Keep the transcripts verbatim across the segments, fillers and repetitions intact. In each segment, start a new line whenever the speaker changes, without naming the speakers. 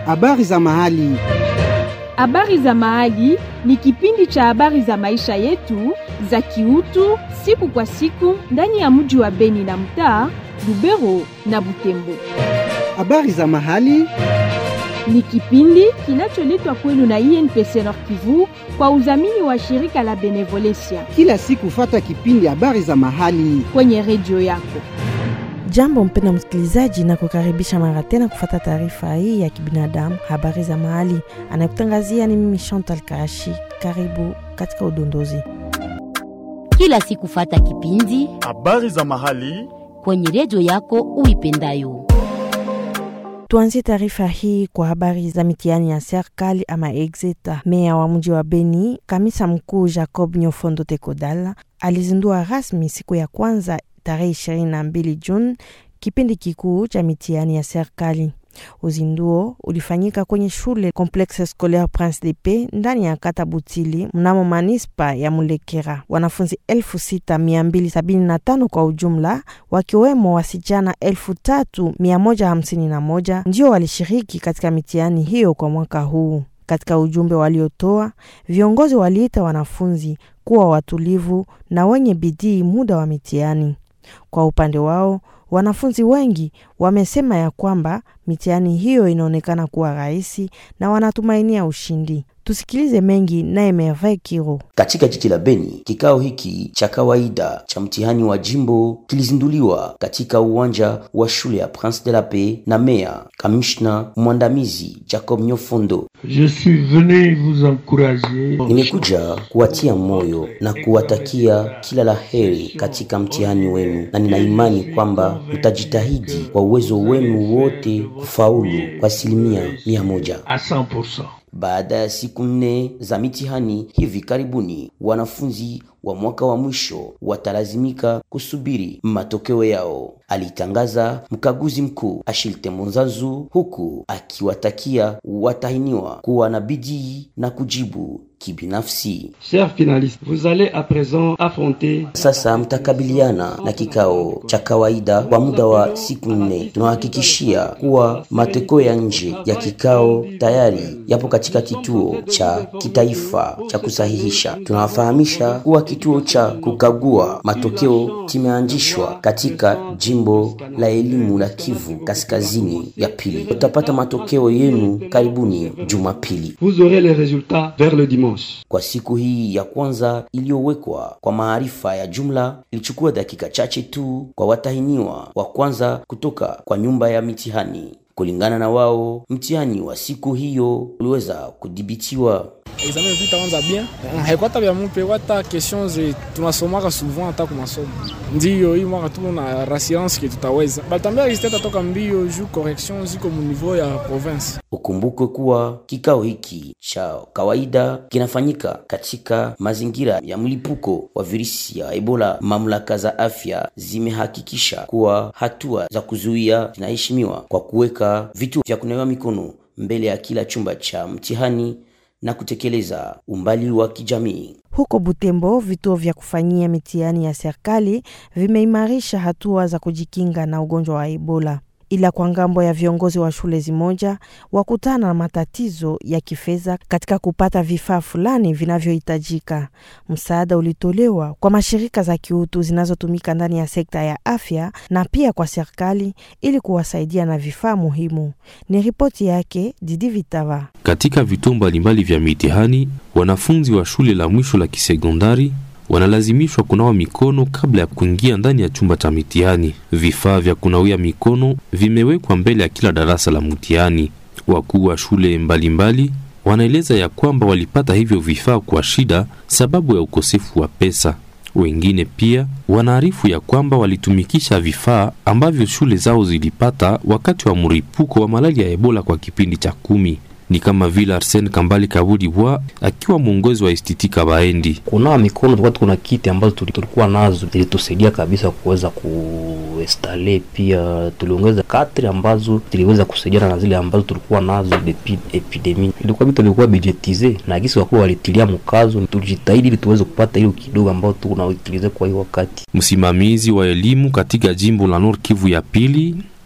Habari za mahali.
Habari za mahali ni kipindi cha habari za maisha yetu za kiutu siku kwa siku ndani ya mji wa Beni na mtaa Lubero na Butembo.
Habari za mahali
ni kipindi kinacholetwa kwenu na I N P C Nord Kivu kwa udhamini wa shirika la Benevolencia.
Kila siku fata kipindi habari za mahali
kwenye redio yako.
Jambo mpenda msikilizaji, na kukaribisha mara tena kufuata taarifa hii ya kibinadamu, habari za mahali. Anakutangazia ni mimi Chantal Karashi. Karibu katika udondozi.
Kila siku fata kipindi
habari za mahali
kwenye redio yako uipendayo.
Tuanzie taarifa hii kwa habari za mitihani ya serikali ama exeta. Meya wa mji wa Beni, kamisa mkuu Jacob Nyofondo Tekodala, alizindua rasmi siku ya kwanza tarehe ishirini na mbili Juni kipindi kikuu cha mitihani ya serikali. Uzinduo ulifanyika kwenye shule Complexe Scolaire Prince de Paix ndani ya kata Butili mnamo manispa ya Mulekera. Wanafunzi elfu sita mia mbili sabini na tano kwa ujumla, wakiwemo wasichana elfu tatu mia moja hamsini na moja ndio walishiriki katika mitihani hiyo kwa mwaka huu. Katika ujumbe waliotoa, viongozi waliita wanafunzi kuwa watulivu na wenye bidii muda wa mitihani. Kwa upande wao, wanafunzi wengi wamesema ya kwamba mitihani hiyo inaonekana kuwa rahisi na wanatumainia ushindi. Tusikilize mengi naye Merveille Kiro.
Katika jiji la Beni, kikao hiki cha kawaida cha mtihani wa jimbo kilizinduliwa katika uwanja wa shule ya Prince de la Paix na meya kamishna mwandamizi Jacob Nyofondo.
Je suis venu vous encourager.
Nimekuja kuwatia moyo na kuwatakia kila laheri katika mtihani wenu, na nina imani kwamba mtajitahidi kwa uwezo wenu wote kufaulu kwa asilimia mia moja.
À cent pour cent.
Baada ya siku nne za mitihani hivi karibuni, wanafunzi wa mwaka wa mwisho watalazimika kusubiri matokeo yao, alitangaza mkaguzi mkuu Ashilte Monzazu, huku akiwatakia watahiniwa kuwa na bidii na kujibu kibinafsi.
Chers finalistes, vous allez à présent affronter.
Sasa mtakabiliana na kikao cha kawaida kwa muda wa siku nne. Tunahakikishia kuwa matokeo ya nje ya kikao tayari yapo katika kituo cha kitaifa cha kusahihisha. Tunawafahamisha kuwa kituo cha kukagua matokeo kimeanzishwa katika jimbo la elimu la Kivu Kaskazini ya pili. Utapata matokeo yenu karibuni Jumapili.
Vous aurez les résultats vers le dimanche.
Kwa siku hii ya kwanza iliyowekwa kwa maarifa ya jumla, ilichukua dakika chache tu kwa watahiniwa wa kwanza kutoka kwa nyumba ya mitihani. Kulingana na wao, mtihani wa siku hiyo uliweza kudhibitiwa.
Examen vita kwanza bien. Haikuwa vya mpe wata questions tunasomaka souvent hata kwa masomo. Ndio hii mwaka tu na rassurance que tutaweza. Batambia restate toka mbio juu correction ziko mu niveau ya province.
Ukumbuke kuwa kikao hiki cha kawaida kinafanyika katika mazingira ya mlipuko wa virusi ya Ebola. Mamlaka za afya zimehakikisha kuwa hatua za kuzuia zinaheshimiwa kwa kuweka vitu vya kunawa mikono mbele ya kila chumba cha mtihani na kutekeleza umbali wa kijamii.
Huko Butembo, vituo vya kufanyia mitihani ya serikali vimeimarisha hatua za kujikinga na ugonjwa wa Ebola. Ila kwa ngambo ya viongozi wa shule zimoja wakutana na matatizo ya kifedha katika kupata vifaa fulani vinavyohitajika. Msaada ulitolewa kwa mashirika za kiutu zinazotumika ndani ya sekta ya afya na pia kwa serikali ili kuwasaidia na vifaa muhimu. Ni ripoti yake Didi Vitava.
Katika vituo mbalimbali vya mitihani, wanafunzi wa shule la mwisho la kisekondari wanalazimishwa kunawa mikono kabla ya kuingia ndani ya chumba cha mitihani. Vifaa vya kunawia mikono vimewekwa mbele ya kila darasa la mtihani. Wakuu wa shule mbalimbali wanaeleza ya kwamba walipata hivyo vifaa kwa shida sababu ya ukosefu wa pesa. Wengine pia wanaarifu ya kwamba walitumikisha vifaa ambavyo shule zao zilipata wakati wa mlipuko wa malaria ya Ebola kwa kipindi cha kumi. Ni kama vile Arsene Kambali Kabudi Bwa akiwa mwongozi wa Istitika Baendi.
Kuna mikono tulikuwa kuna kiti ambazo tulikuwa nazo zilitusaidia kabisa kuweza kuinstall, pia tuliongeza katri ambazo ziliweza kusaidiana na zile ambazo tulikuwa nazo depuis epidemia. Ilikuwa vitu vilikuwa budgetize na gisi wako walitilia mkazo, tulijitahidi ili tuweze kupata ile kidogo ambayo tunautilize kwa hiyo wakati.
Msimamizi wa elimu katika jimbo la Nord Kivu ya pili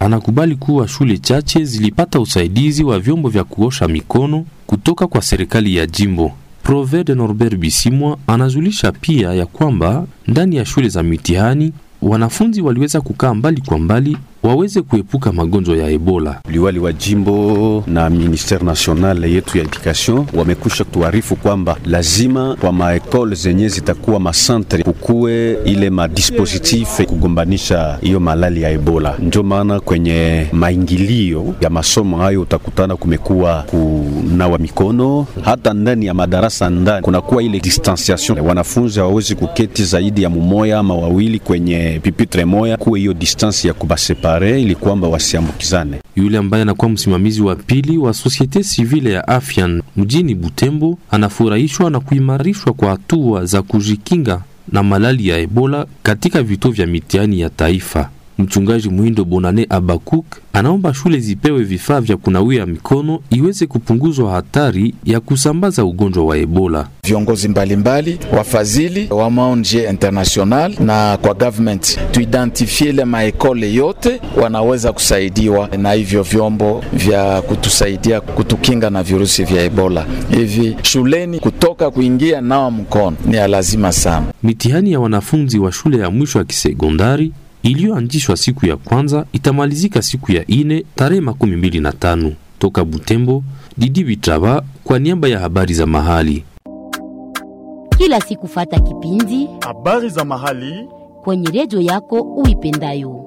anakubali kuwa shule chache zilipata usaidizi wa vyombo vya kuosha mikono kutoka kwa serikali ya jimbo. Provede Norbert Bisimwa anazulisha pia ya kwamba ndani ya shule za mitihani wanafunzi waliweza kukaa mbali kwa mbali waweze kuepuka magonjwa ya Ebola.
Liwali wa jimbo na ministère national yetu ya education wamekusha tuarifu kwamba lazima kwa maekole zenye zitakuwa masantre kukue ile madispositif kugombanisha hiyo malali ya Ebola. Ndio maana kwenye maingilio ya masomo hayo utakutana kumekuwa kunawa mikono, hata ndani ya madarasa ndani kunakuwa ile distanciation. Wanafunzi hawawezi kuketi zaidi ya mumoya ama wawili kwenye pipitre moya, kuwe hiyo distance ya kubasepa ili kwamba wasiambukizane.
Yule ambaye anakuwa msimamizi wa pili wa societe civile ya afya mjini Butembo anafurahishwa na kuimarishwa kwa hatua za kujikinga na malali ya Ebola katika vituo vya mitihani ya taifa. Mchungaji Muhindo Bonane Abakuk anaomba shule zipewe vifaa vya kunawia mikono iweze kupunguzwa hatari ya kusambaza ugonjwa wa Ebola.
Viongozi mbalimbali, wafadhili wa O N G international na kwa government tuidentifie ile maekole yote wanaweza kusaidiwa na hivyo vyombo vya kutusaidia kutukinga na virusi vya Ebola. Hivi shuleni kutoka kuingia nao mkono ni lazima sana.
Mitihani ya wanafunzi wa shule ya mwisho ya kisekondari iliyoanzishwa siku ya kwanza itamalizika siku ya ine tarehe makumi mbili na tano. Toka Butembo, Didi Bitrava kwa niaba ya habari za mahali.
Kila siku fata kipindi
habari za mahali
kwenye redio yako uipendayo.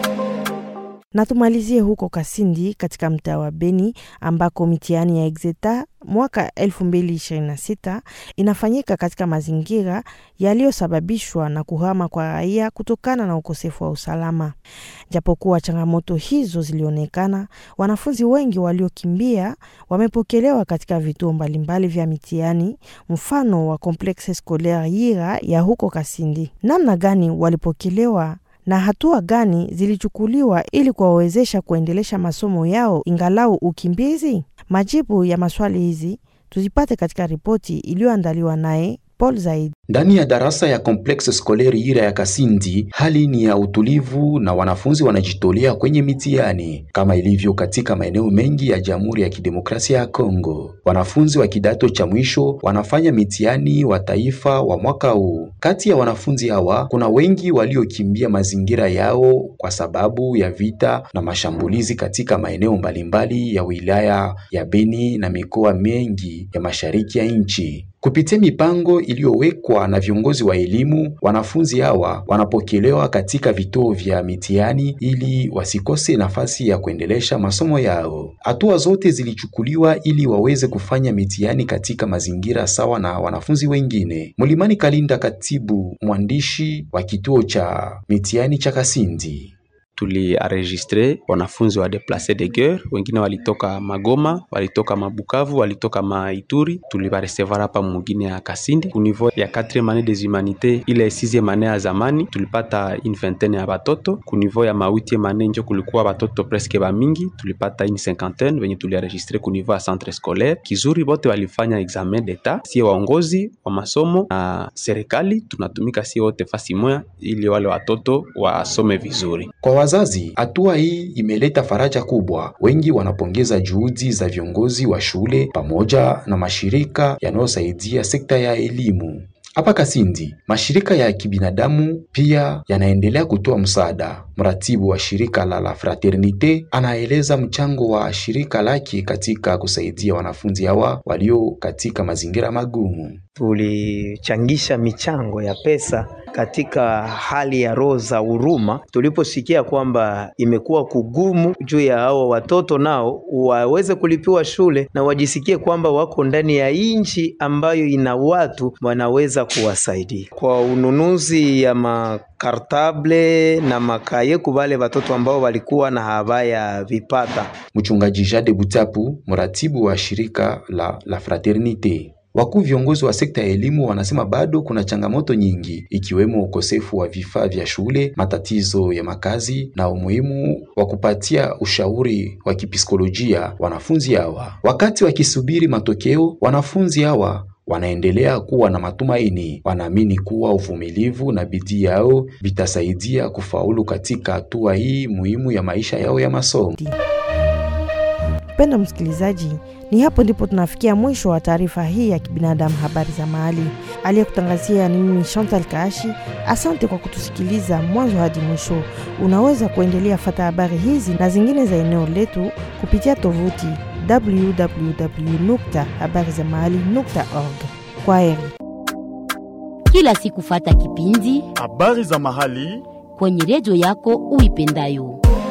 Na tumalizie huko Kasindi katika mtaa wa Beni ambako mitihani ya Exeta mwaka elfu mbili ishirini na sita inafanyika katika mazingira yaliyosababishwa na kuhama kwa raia kutokana na ukosefu wa usalama. Japokuwa changamoto hizo zilionekana, wanafunzi wengi waliokimbia wamepokelewa katika vituo mbalimbali vya mitihani, mfano wa Complexe Scolaire Yira ya huko Kasindi. Namna gani walipokelewa na hatua gani zilichukuliwa ili kuwawezesha kuendelesha masomo yao ingalau ukimbizi? Majibu ya maswali hizi tuzipate katika ripoti iliyoandaliwa naye Paul Zaid.
Ndani ya darasa ya Complexe Scolaire Yira ya Kasindi, hali ni ya utulivu na wanafunzi wanajitolea kwenye mitihani kama ilivyo katika maeneo mengi ya Jamhuri ya Kidemokrasia ya Kongo. Wanafunzi wa kidato cha mwisho wanafanya mitihani wa taifa wa mwaka huu. Kati ya wanafunzi hawa kuna wengi waliokimbia mazingira yao kwa sababu ya vita na mashambulizi katika maeneo mbalimbali ya wilaya ya Beni na mikoa mengi ya mashariki ya nchi. Kupitia mipango iliyowekwa na viongozi wa elimu, wanafunzi hawa wanapokelewa katika vituo vya mitihani ili wasikose nafasi ya kuendelesha masomo yao. Hatua zote zilichukuliwa ili waweze kufanya mitihani katika mazingira sawa na wanafunzi wengine. Mulimani Kalinda, katibu mwandishi wa kituo cha mitihani cha Kasindi:
tulienregistre wanafunzi wa déplacés de guerre, wengine walitoka Magoma, walitoka Mabukavu, walitoka Maituri. Tulibaresevoir hapa mwingine ya Kasindi. Ku niveau ya quatrième année des humanités, ile sixième année ya zamani tulipata une vingtaine ya batoto. Ku niveau ya ma huitième année njo kulikuwa batoto presque ba mingi, tulipata une cinquantaine wenye tulienregistre ku niveau ya centre scolaire. Kizuri bote walifanya examen d'etat. Si waongozi wa masomo na serikali tunatumika si wote fasi moja ili wale watoto wasome vizuri.
Kwa wazazi, hatua hii imeleta faraja kubwa. Wengi wanapongeza juhudi za viongozi wa shule pamoja na mashirika yanayosaidia sekta ya elimu. Hapa Kasindi, mashirika ya kibinadamu pia yanaendelea kutoa msaada. Mratibu wa shirika la La Fraternité anaeleza mchango wa shirika lake katika kusaidia wanafunzi hawa walio katika mazingira magumu.
Tulichangisha michango ya pesa katika hali ya roho za huruma tuliposikia kwamba imekuwa kugumu juu ya hao watoto nao waweze kulipiwa shule na wajisikie kwamba wako ndani ya inchi ambayo ina watu wanaweza kuwasaidia kwa ununuzi ya makartable na makaye kubale watoto ambao walikuwa na habaya vipata.
Mchungaji Jade Butapu, mratibu wa shirika la La Fraternité: wakuu viongozi wa sekta ya elimu wanasema bado kuna changamoto nyingi, ikiwemo ukosefu wa vifaa vya shule, matatizo ya makazi na umuhimu wa kupatia ushauri wa kipsikolojia wanafunzi hawa. Wakati wakisubiri matokeo, wanafunzi hawa wanaendelea kuwa na matumaini. Wanaamini kuwa uvumilivu na bidii yao vitasaidia kufaulu katika hatua hii muhimu ya maisha yao ya masomo.
Mpendwa msikilizaji, ni hapo ndipo tunafikia mwisho wa taarifa hii ya kibinadamu habari za mahali. Aliyekutangazia ni mimi Chantal Kaashi. Asante kwa kutusikiliza mwanzo hadi mwisho. Unaweza kuendelea fata habari hizi na zingine za eneo letu kupitia tovuti w w w nukta habari za mahali nukta org. Kwaheri.
Kila siku fata kipindi
habari za mahali
kwenye redio yako uipendayo.